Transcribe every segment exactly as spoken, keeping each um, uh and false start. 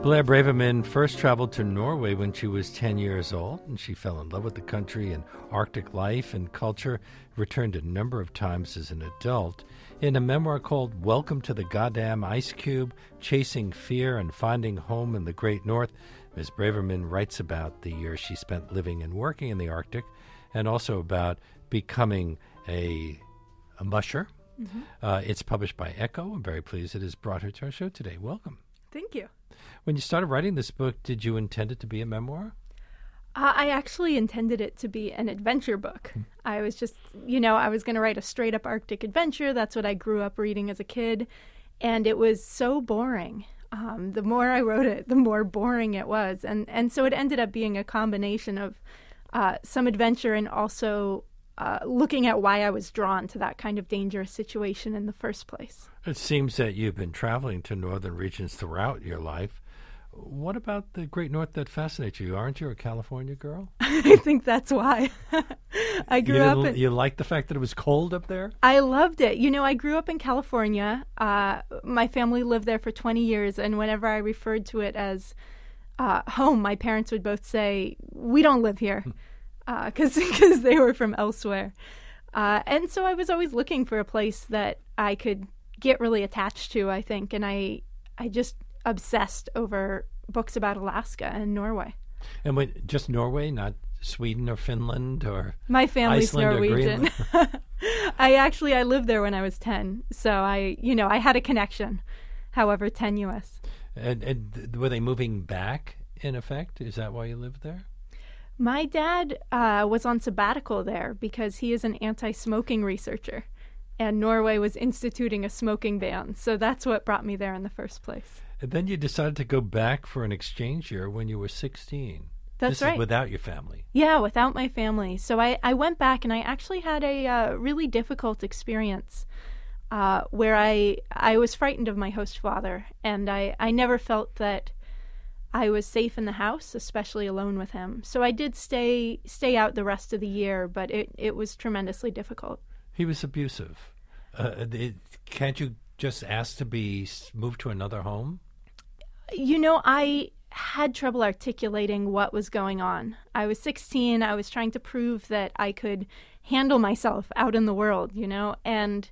Blair Braverman first traveled to Norway when she was ten years old, and she fell in love with the country and Arctic life and culture, returned a number of times as an adult. In a memoir called Welcome to the Goddamn Ice Cube, Chasing Fear and Finding Home in the Great North, Miz Braverman writes about the years she spent living and working in the Arctic, and also about becoming a, a musher. Mm-hmm. Uh, it's published by Echo. I'm very pleased it has brought her to our show today. Welcome. Thank you. When you started writing this book, did you intend it to be a memoir? Uh, I actually intended it to be an adventure book. Hmm. I was just, you know, I was going to write a straight-up Arctic adventure. That's what I grew up reading as a kid. And it was so boring. Um, the more I wrote it, the more boring it was. And, and so it ended up being a combination of uh, some adventure and also uh, looking at why I was drawn to that kind of dangerous situation in the first place. It seems that you've been traveling to northern regions throughout your life. What about the Great North that fascinates you? Aren't you a California girl? I think that's why. I grew you up in... You liked the fact that it was cold up there? I loved it. You know, I grew up in California. Uh, my family lived there for twenty years, and whenever I referred to it as uh, home, my parents would both say, we don't live here, because uh, because they were from elsewhere. Uh, and so I was always looking for a place that I could get really attached to, I think, and I I just... obsessed over books about Alaska and Norway. And when, just Norway, not Sweden or Finland or my family's Iceland Norwegian. I actually I lived there when I was ten, so I you know I had a connection. However, tenuous. And, and were they moving back? In effect, is that why you lived there? My dad uh, was on sabbatical there because he is an anti-smoking researcher, and Norway was instituting a smoking ban. So that's what brought me there in the first place. And then you decided to go back for an exchange year when you were sixteen. That's this right. Is without your family. Yeah, without my family. So I, I went back and I actually had a uh, really difficult experience uh, where I I was frightened of my host father. And I, I never felt that I was safe in the house, especially alone with him. So I did stay stay out the rest of the year, but it, it was tremendously difficult. He was abusive. Uh, it, can't you just ask to be moved to another home? You know, I had trouble articulating what was going on. I was sixteen. I was trying to prove that I could handle myself out in the world, you know, and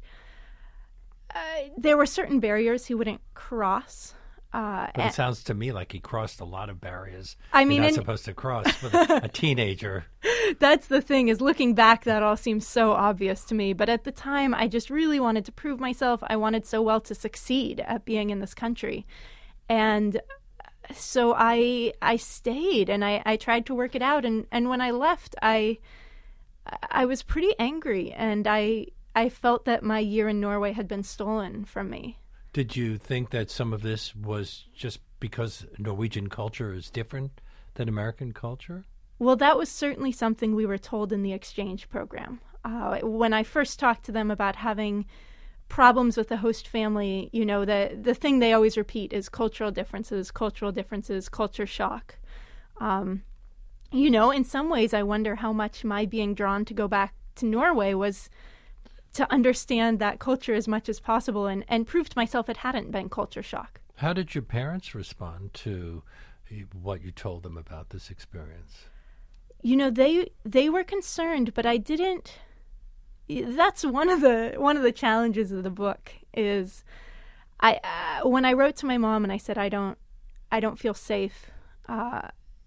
uh, there were certain barriers he wouldn't cross. Uh, but it sounds to me like he crossed a lot of barriers I mean, you're not and, supposed to cross with a, a teenager. That's the thing, is looking back, that all seems so obvious to me. But at the time, I just really wanted to prove myself. I wanted so well to succeed at being in this country. And so I I stayed and I, I tried to work it out. And, and when I left, I I was pretty angry. And I I felt that my year in Norway had been stolen from me. Did you think that some of this was just because Norwegian culture is different than American culture? Well, that was certainly something we were told in the exchange program. Uh, when I first talked to them about having problems with the host family, you know, the, the thing they always repeat is cultural differences, cultural differences, culture shock. Um, you know, in some ways, I wonder how much my being drawn to go back to Norway was to understand that culture as much as possible and, and prove to myself it hadn't been culture shock. How did your parents respond to what you told them about this experience? You know, they they were concerned, but I didn't. That's one of the one of the challenges of the book is, I uh, when I wrote to my mom and I said I don't I don't feel safe. Uh,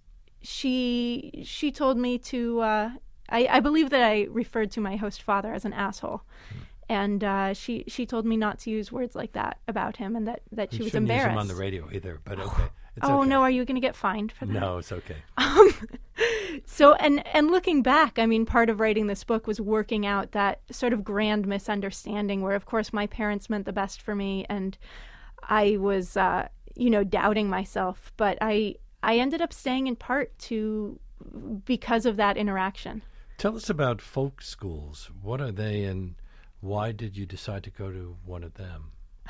she she told me to. Uh, I, I believe that I referred to my host father as an asshole, mm. and uh, she she told me not to use words like that about him, and that, that she you was embarrassed. embarrassed. Use him on the radio either, but okay. It's oh okay. No, are you going to get fined for that? No, it's okay. Um, so and and looking back, I mean, part of writing this book was working out that sort of grand misunderstanding, where of course my parents meant the best for me, and I was uh, you know doubting myself, but I I ended up staying in part to because of that interaction. Tell us about folk schools. What are they, and why did you decide to go to one of them?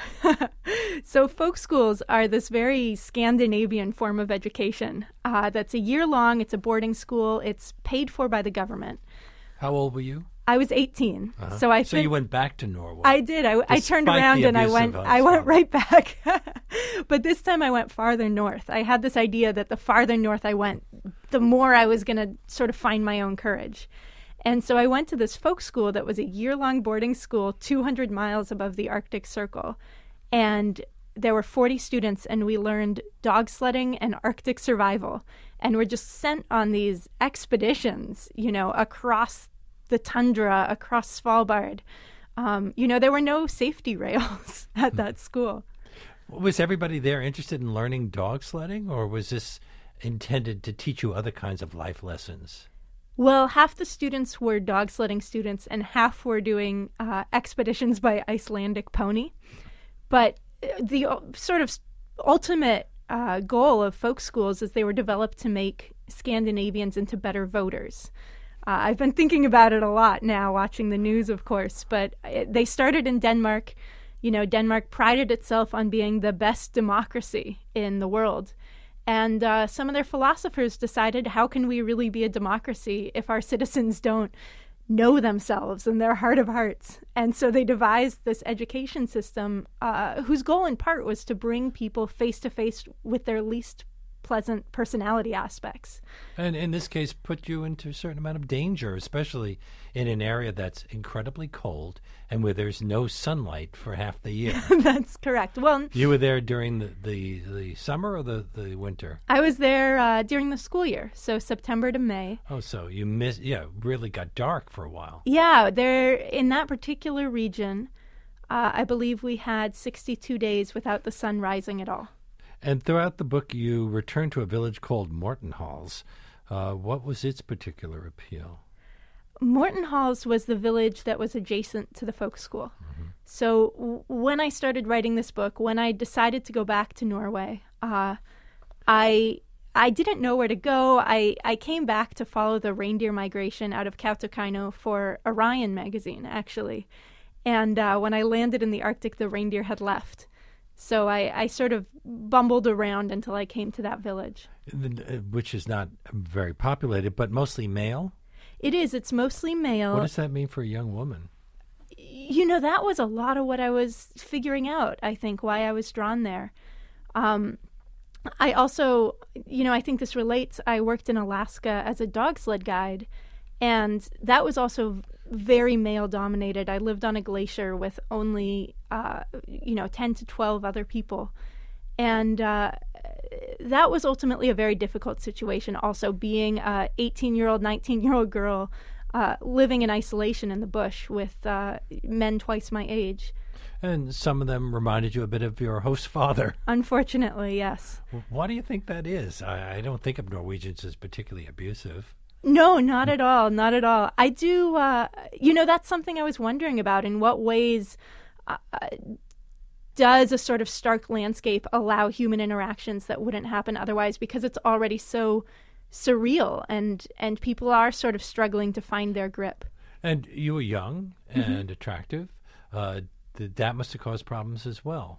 So folk schools are this very Scandinavian form of education uh, that's a year long. It's a boarding school. It's paid for by the government. How old were you? I was eighteen, Uh-huh. so I. So fin- you went back to Norway. I did. I, I turned Despite around the and I went. abusive I went husband. right back, but this time I went farther north. I had this idea that the farther north I went, the more I was going to sort of find my own courage, and so I went to this folk school that was a year-long boarding school, two hundred miles above the Arctic Circle, and there were forty students, and we learned dog sledding and Arctic survival, and we're just sent on these expeditions, you know, across the tundra, across Svalbard. Um, you know, there were no safety rails at that school. Was everybody there interested in learning dog sledding, or was this intended to teach you other kinds of life lessons? Well, half the students were dog sledding students, and half were doing uh, expeditions by Icelandic pony. But the uh, sort of ultimate uh, goal of folk schools is they were developed to make Scandinavians into better voters. Uh, I've been thinking about it a lot now, watching the news, of course, but it, they started in Denmark. You know, Denmark prided itself on being the best democracy in the world. And uh, some of their philosophers decided, how can we really be a democracy if our citizens don't know themselves in their heart of hearts? And so they devised this education system uh, whose goal in part was to bring people face to face with their least pleasant personality aspects. And in this case, put you into a certain amount of danger, especially in an area that's incredibly cold and where there's no sunlight for half the year. That's correct. Well, you were there during the, the, the summer or the, the winter? I was there uh, during the school year, so September to May. Oh, so you missed, yeah, really got dark for a while. Yeah, there in that particular region, uh, I believe we had sixty-two days without the sun rising at all. And throughout the book, you return to a village called Mortenhals. Uh, what was its particular appeal? Mortenhals was the village that was adjacent to the folk school. Mm-hmm. So w- when I started writing this book, when I decided to go back to Norway, uh, I I didn't know where to go. I, I came back to follow the reindeer migration out of Kautokeino for Orion magazine, actually. And uh, when I landed in the Arctic, the reindeer had left. So I, I sort of bumbled around until I came to that village. Which is not very populated, but mostly male? It is. It's mostly male. What does that mean for a young woman? You know, that was a lot of what I was figuring out, I think, why I was drawn there. Um, I also, you know, I think this relates. I worked in Alaska as a dog sled guide, and that was also very male-dominated. I lived on a glacier with only, uh, you know, ten to twelve other people. And uh, that was ultimately a very difficult situation, also being a eighteen-year-old, nineteen-year-old girl uh, living in isolation in the bush with uh, men twice my age. And some of them reminded you a bit of your host father. Unfortunately, yes. Why do you think that is? I, I don't think of Norwegians as particularly abusive. No, not at all. Not at all. I do, uh, you know, that's something I was wondering about. In what ways uh, does a sort of stark landscape allow human interactions that wouldn't happen otherwise? Because it's already so surreal, and, and people are sort of struggling to find their grip. And you were young and mm-hmm. attractive. Uh, th- that must have caused problems as well.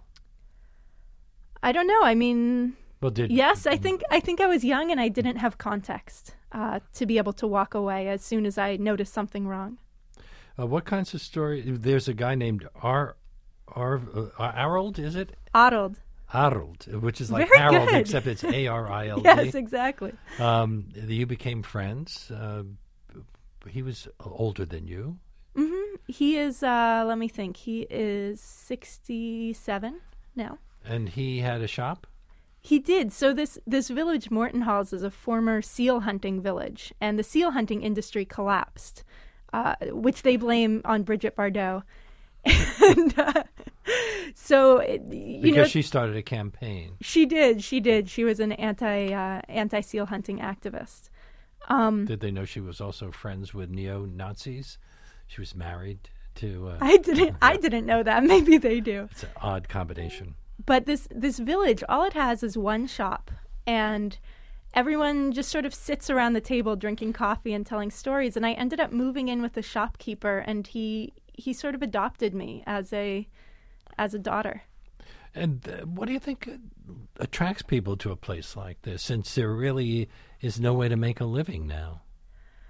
I don't know. I mean... Well, did, yes, I think I think I was young and I didn't have context uh, to be able to walk away as soon as I noticed something wrong. Uh, what kinds of story? There's a guy named Ar, Ar, uh, Arold, is it? Arold. Arold, which is like Very Harold, good. except it's A R I L D. Yes, exactly. Um, you became friends. Uh, he was older than you. Mm-hmm. He is, uh, let me think, he is sixty-seven now. And he had a shop? He did. So this, this village, Mortenhals, is a former seal hunting village, and the seal hunting industry collapsed, uh, which they blame on Brigitte Bardot. and uh, so, it, you because know, she started a campaign. She did. She did. She was an anti uh, anti seal hunting activist. Um, did they know she was also friends with neo-Nazis? She was married to. Uh, I didn't. Yeah. I didn't know that. Maybe they do. It's an odd combination. But this this village, all it has is one shop, and everyone just sort of sits around the table drinking coffee and telling stories. And I ended up moving in with the shopkeeper, and he he sort of adopted me as a as a daughter. And uh, what do you think attracts people to a place like this, since there really is no way to make a living now?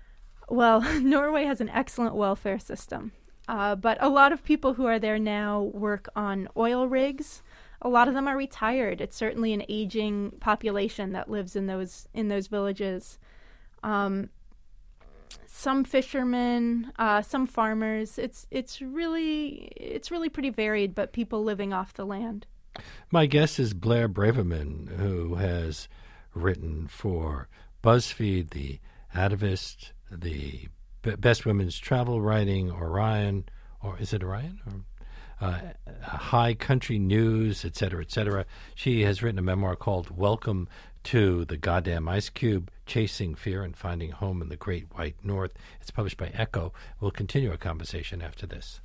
Well, Norway has an excellent welfare system, uh, but a lot of people who are there now work on oil rigs. A lot of them are retired. It's certainly an aging population that lives in those in those villages. Um, some fishermen, uh, some farmers. It's it's really it's really pretty varied, but people living off the land. My guest is Blair Braverman, who has written for BuzzFeed, The Atavist, the B- Best Women's Travel Writing, Orion, or is it Orion? Or, uh, High Country News, et cetera, et cetera. She has written a memoir called Welcome to the Goddamn Ice Cube, Chasing Fear and Finding Home in the Great White North. It's published by Echo. We'll continue our conversation after this.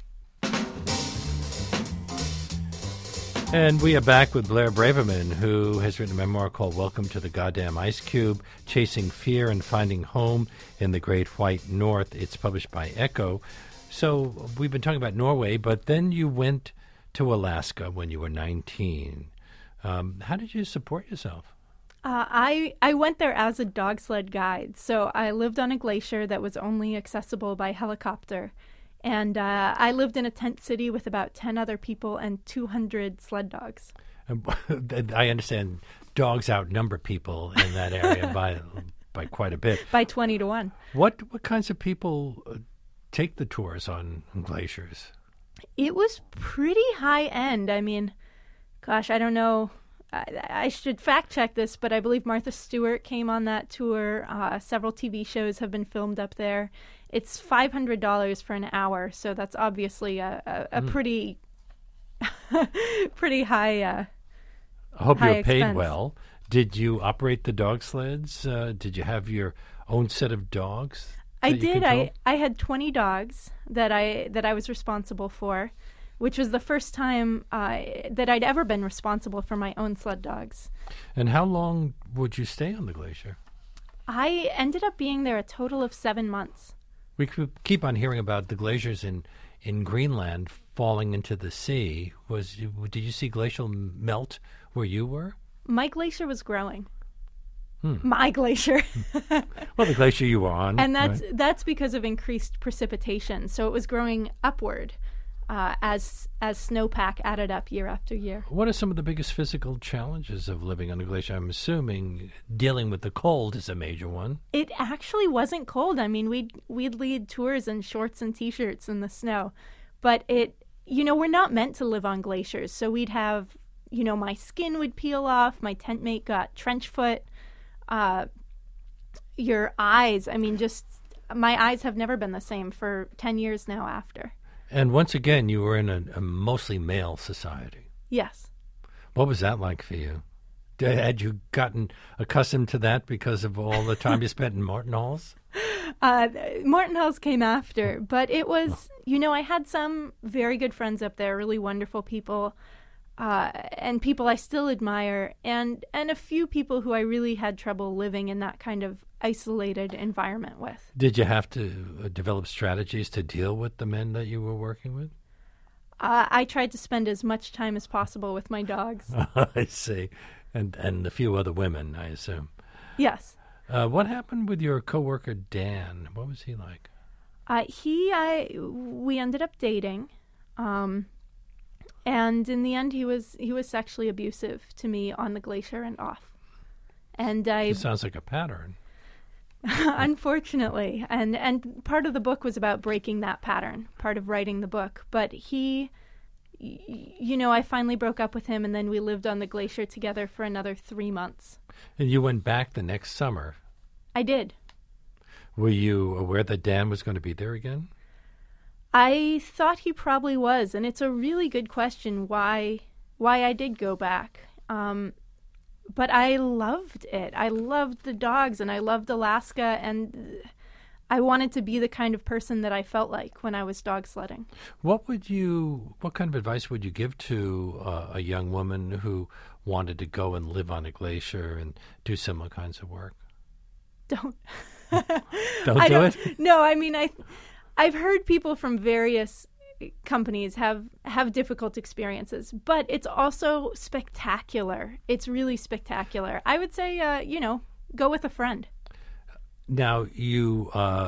And we are back with Blair Braverman, who has written a memoir called Welcome to the Goddamn Ice Cube, Chasing Fear and Finding Home in the Great White North. It's published by Echo. So we've been talking about Norway, but then you went to Alaska when you were nineteen. Um, how did you support yourself? Uh, I I went there as a dog sled guide. So I lived on a glacier that was only accessible by helicopter. And uh, I lived in a tent city with about ten other people and two hundred sled dogs. I understand dogs outnumber people in that area by by quite a bit. By twenty to one. What what kinds of people take the tours on glaciers? It was pretty high end. I mean, gosh, I don't know. I, I should fact check this, but I believe Martha Stewart came on that tour. Uh, several T V shows have been filmed up there. It's five hundred dollars for an hour, so that's obviously a, a, a mm. pretty pretty high uh I hope high you're paid expense. well. Did you operate the dog sleds? Uh, did you have your own set of dogs? I did. I, I had twenty dogs that I that I was responsible for, which was the first time uh, that I'd ever been responsible for my own sled dogs. And how long would you stay on the glacier? I ended up being there a total of seven months. We could keep on hearing about the glaciers in, in Greenland falling into the sea. Was did you see glacial melt where you were? My glacier was growing. Hmm. My glacier. Well, the glacier you were on. And that's right? that's because of increased precipitation. So it was growing upward uh, as as snowpack added up year after year. What are some of the biggest physical challenges of living on a glacier? I'm assuming dealing with the cold is a major one. It actually wasn't cold. I mean, we'd we'd lead tours in shorts and T-shirts in the snow. But it, you know, we're not meant to live on glaciers. So we'd have, you know, my skin would peel off. My tent mate got trench foot. Uh, your eyes, I mean, just my eyes have never been the same for ten years now after. And once again, you were in a, a mostly male society. Yes. What was that like for you? Did, had you gotten accustomed to that because of all the time you spent in Morton Halls? Uh, Morton Halls came after, but it was, you know, I had some very good friends up there, really wonderful people. Uh, and people I still admire, and, and a few people who I really had trouble living in that kind of isolated environment with. Did you have to uh, develop strategies to deal with the men that you were working with? Uh, I tried to spend as much time as possible with my dogs. I see. And and a few other women, I assume. Yes. Uh, what happened with your coworker, Dan? What was he like? Uh, he, I, we ended up dating. Um... And in the end, he was he was sexually abusive to me on the glacier and off. And I It sounds like a pattern. Unfortunately, and and part of the book was about breaking that pattern. Part of writing the book, but he, you know, I finally broke up with him, and then we lived on the glacier together for another three months. And you went back the next summer. I did. Were you aware that Dan was going to be there again? I thought he probably was, and it's a really good question why why I did go back. Um, but I loved it. I loved the dogs, and I loved Alaska, and I wanted to be the kind of person that I felt like when I was dog sledding. What would you? What kind of advice would you give to uh, a young woman who wanted to go and live on a glacier and do similar kinds of work? Don't. Don't I do don't, it? No, I mean, I. I've heard people from various companies have, have difficult experiences, but it's also spectacular. It's really spectacular. I would say, uh, you know, go with a friend. Now, you uh,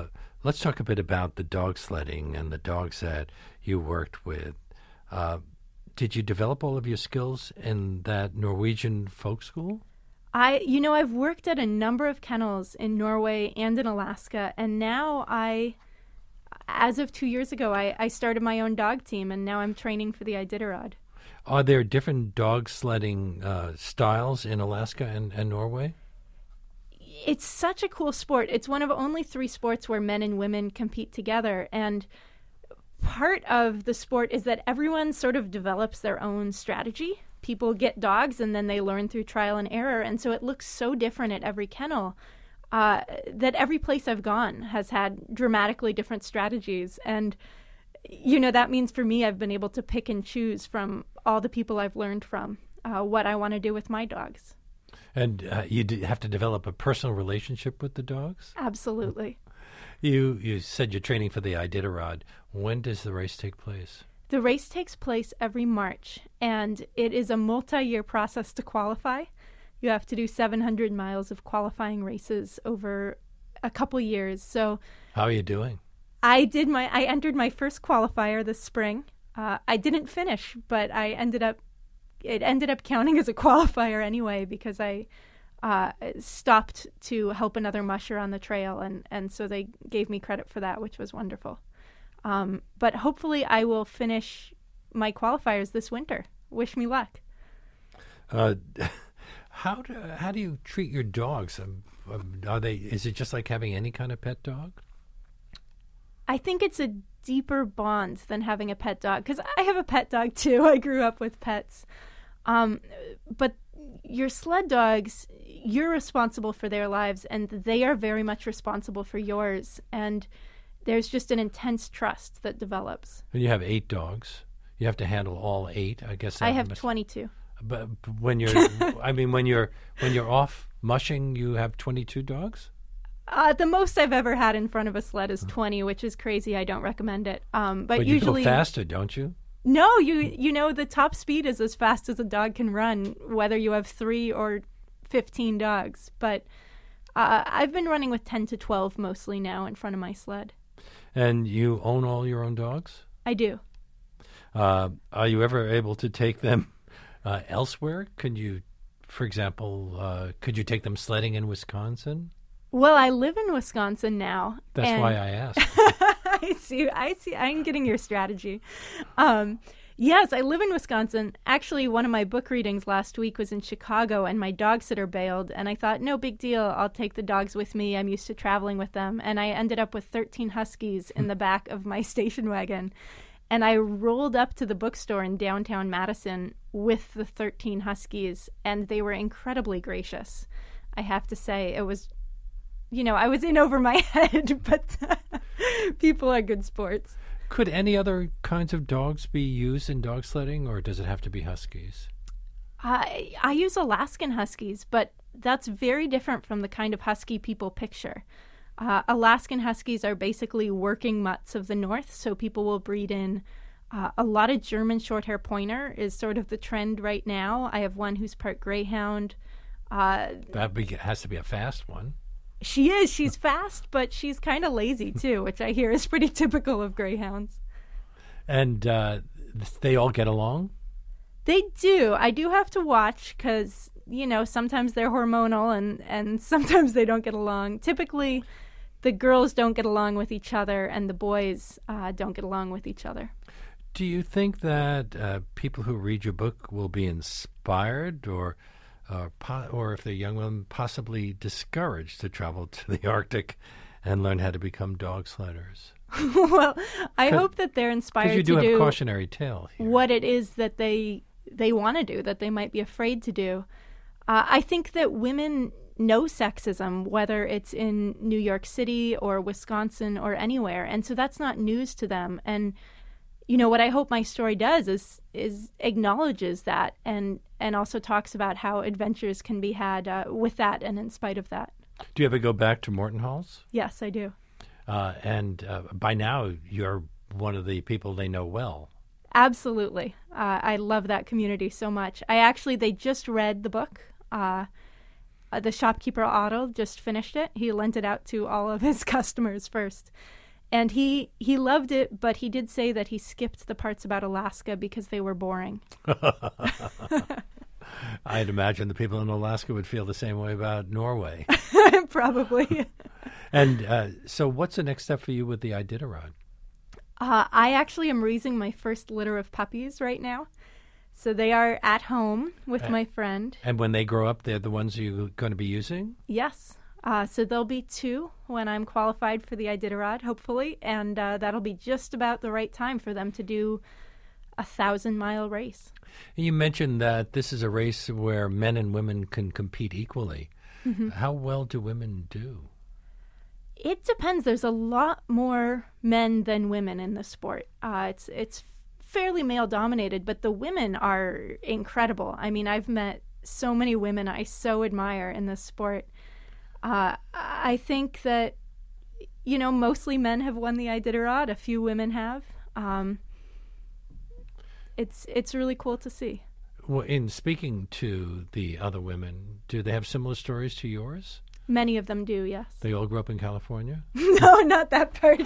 let's talk a bit about the dog sledding and the dogs that you worked with. Uh, did you develop all of your skills in that Norwegian folk school? I, you know, I've worked at a number of kennels in Norway and in Alaska, and now I, as of two years ago, I, I started my own dog team, and now I'm training for the Iditarod. Are there different dog sledding uh, styles in Alaska and, and Norway? It's such a cool sport. It's one of only three sports where men and women compete together, and part of the sport is that everyone sort of develops their own strategy. People get dogs and then they learn through trial and error, and so it looks so different at every kennel uh, that every place I've gone has had dramatically different strategies. And, you know, that means for me I've been able to pick and choose from all the people I've learned from uh, what I want to do with my dogs. And uh, you d- have to develop a personal relationship with the dogs? Absolutely. You you said you're training for the Iditarod. When does the race take place? The race takes place every March, and it is a multi-year process to qualify. You have to do seven hundred miles of qualifying races over a couple years. So, how are you doing? I did my. I entered my first qualifier this spring. Uh, I didn't finish, but I ended up. It ended up counting as a qualifier anyway because I uh, stopped to help another musher on the trail, and, and so they gave me credit for that, which was wonderful. Um, but hopefully I will finish my qualifiers this winter. Wish me luck. Uh, how do how do you treat your dogs? Um, are they? Is it just like having any kind of pet dog? I think it's a deeper bond than having a pet dog, because I have a pet dog too. I grew up with pets. Um, but your sled dogs, you're responsible for their lives, and they are very much responsible for yours. And there's just an intense trust that develops. And you have eight dogs. You have to handle all eight, I guess. I have must, twenty-two. But when you're, I mean, when you're when you're off mushing, you have twenty-two dogs. Uh, the most I've ever had in front of a sled is twenty, which is crazy. I don't recommend it. Um, but, but usually you go faster, don't you? No, you you know the top speed is as fast as a dog can run, whether you have three or fifteen dogs. But uh, I've been running with ten to twelve mostly now in front of my sled. And you own all your own dogs? I do. Uh, are you ever able to take them uh, elsewhere? Could you, for example, uh, could you take them sledding in Wisconsin? Well, I live in Wisconsin now. That's why I asked. I see. I see. I'm getting your strategy. Um, yes, I live in Wisconsin. Actually, one of my book readings last week was in Chicago, and my dog sitter bailed. And I thought, no big deal. I'll take the dogs with me. I'm used to traveling with them. And I ended up with thirteen huskies in the back of my station wagon. And I rolled up to the bookstore in downtown Madison with the thirteen huskies, and they were incredibly gracious. I have to say, it was... You know, I was in over my head, but people are good sports. Could any other kinds of dogs be used in dog sledding, or does it have to be huskies? I I use Alaskan huskies, but that's very different from the kind of husky people picture. Uh, Alaskan huskies are basically working mutts of the north, so people will breed in. Uh, a lot of German short-hair pointer is sort of the trend right now. I have one who's part greyhound. Uh, that be, has to be a fast one. She is. She's fast, but she's kind of lazy, too, which I hear is pretty typical of greyhounds. And uh, they all get along? They do. I do have to watch because, you know, sometimes they're hormonal and, and sometimes they don't get along. Typically, the girls don't get along with each other and the boys uh, don't get along with each other. Do you think that uh, people who read your book will be inspired or... Uh, po- or if they're young women, possibly discouraged to travel to the Arctic and learn how to become dog sledders? Well, I hope that they're inspired you do to have do a cautionary tale here. What it is that they they want to do, that they might be afraid to do. Uh, I think that women know sexism, whether it's in New York City or Wisconsin or anywhere, and so that's not news to them. And you know, what I hope my story does is is acknowledges that and, and also talks about how adventures can be had uh, with that and in spite of that. Do you ever go back to Morton Halls? Yes, I do. Uh, and uh, by now, you're one of the people they know well. Absolutely. Uh, I love that community so much. I actually, they just read the book. Uh, uh, the shopkeeper Otto just finished it. He lent it out to all of his customers first. And he, he loved it, but he did say that he skipped the parts about Alaska because they were boring. I'd imagine the people in Alaska would feel the same way about Norway. Probably. And uh, so what's the next step for you with the Iditarod? Uh, I actually am raising my first litter of puppies right now. So they are at home with Uh, my friend. And when they grow up, they're the ones you're going to be using? Yes. Uh, so there'll be two when I'm qualified for the Iditarod, hopefully, and uh, that'll be just about the right time for them to do a thousand-mile race. You mentioned that this is a race where men and women can compete equally. Mm-hmm. How well do women do? It depends. There's a lot more men than women in the sport. Uh, it's it's fairly male-dominated, but the women are incredible. I mean, I've met so many women I so admire in this sport. Uh, I think that, you know, mostly men have won the Iditarod. A few women have. Um, it's it's really cool to see. Well, in speaking to the other women, do they have similar stories to yours? Many of them do, yes. They all grew up in California? No, not that part.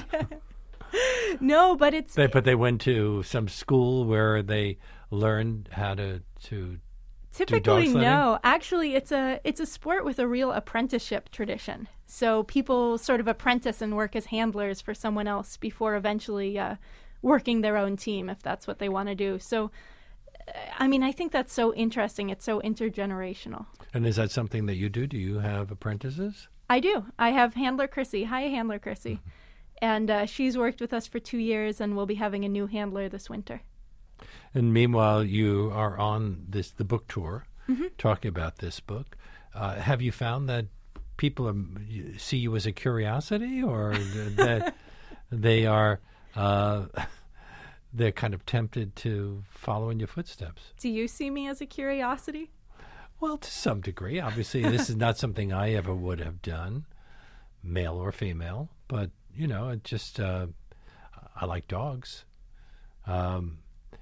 No, but it's... They, but they went to some school where they learned how to, to Typically, do dog sledding? No. Actually, it's a it's a sport with a real apprenticeship tradition. So people sort of apprentice and work as handlers for someone else before eventually uh, working their own team, if that's what they want to do. So, I mean, I think that's so interesting. It's so intergenerational. And is that something that you do? Do you have apprentices? I do. I have Handler Chrissy. Hi, Handler Chrissy. Mm-hmm. And uh, she's worked with us for two years, and we'll be having a new handler this winter. And meanwhile, you are on this the book tour, mm-hmm. talking about this book. Uh, have you found that people are, see you as a curiosity, or that they are uh, they're kind of tempted to follow in your footsteps? Do you see me as a curiosity? Well, to some degree. Obviously, this is not something I ever would have done, male or female. But you know, it just uh, I like dogs. Um,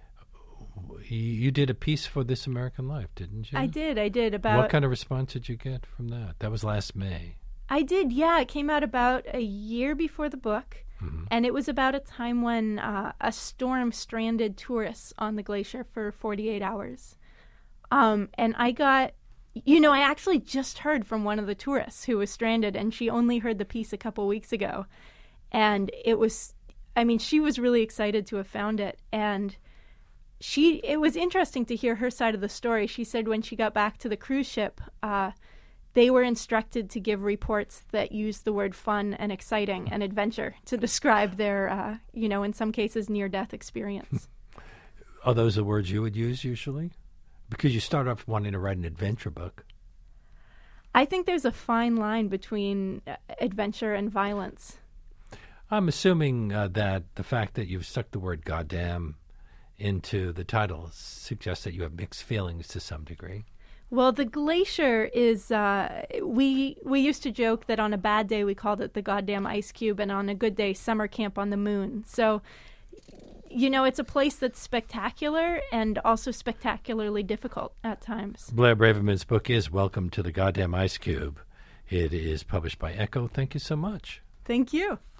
You did a piece for This American Life, didn't you? I did. I did. About What kind of response did you get from that? That was last May. I did, yeah. It came out about a year before the book, mm-hmm. and it was about a time when uh, a storm stranded tourists on the glacier for forty-eight hours. Um, and I got, you know, I actually just heard from one of the tourists who was stranded, and she only heard the piece a couple weeks ago. And it was, I mean, she was really excited to have found it, and She. It was interesting to hear her side of the story. She said when she got back to the cruise ship, uh, they were instructed to give reports that used the word fun and exciting and adventure to describe their, uh, you know, in some cases, near-death experience. Are those the words you would use usually? Because you start off wanting to write an adventure book. I think there's a fine line between uh, adventure and violence. I'm assuming uh, that the fact that you've stuck the word goddamn into the title suggests that you have mixed feelings to some degree. Well, the glacier is, uh, we we used to joke that on a bad day we called it the goddamn ice cube, and on a good day, summer camp on the moon. So, you know, it's a place that's spectacular and also spectacularly difficult at times. Blair Braverman's book is Welcome to the Goddamn Ice Cube. It is published by Echo. Thank you so much. Thank you.